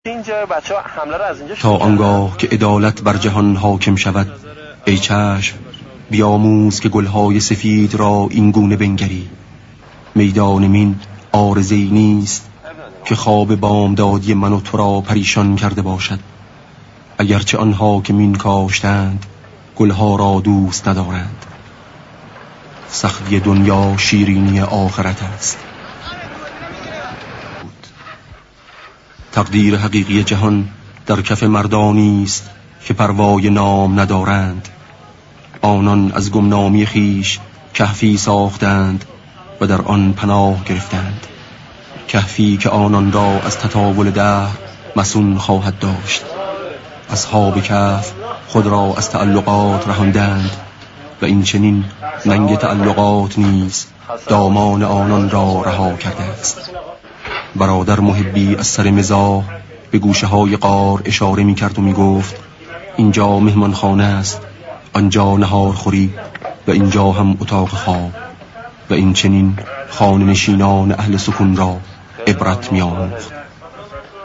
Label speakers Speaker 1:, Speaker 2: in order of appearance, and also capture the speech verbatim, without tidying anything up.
Speaker 1: اینجا بچه‌ها حمله رو از اینجا
Speaker 2: تا آنگاه که عدالت بر جهان حاکم شود، ای چشم بیاموز که گلهای سفید را این گونه بنگری. میدان من عارضه‌ای نیست که خواب بامدادی من و تو را پریشان کرده باشد. اگرچه آنها که مین کاشتند گلها را دوست ندارند. سختی دنیا شیرینی آخرت است. تقدیر حقیقی جهان در کف مردانی است که پروای نام ندارند. آنان از گمنامی خیش کهفی ساختند و در آن پناه گرفتند. کهفی که آنان را از تطاول دهر مسون خواهد داشت. اصحاب کهف خود را از تعلقات رهاندند و این چنین ننگ تعلقات نیز دامان آنان را رها کرده است. برادر محبی از سر مزاح به گوشه های غار اشاره می کرد و می گفت اینجا مهمان خانه است، آنجا نهار خوری و اینجا هم اتاق خواب. و این چنین خانه نشینان اهل سکون را عبرت می آموخت.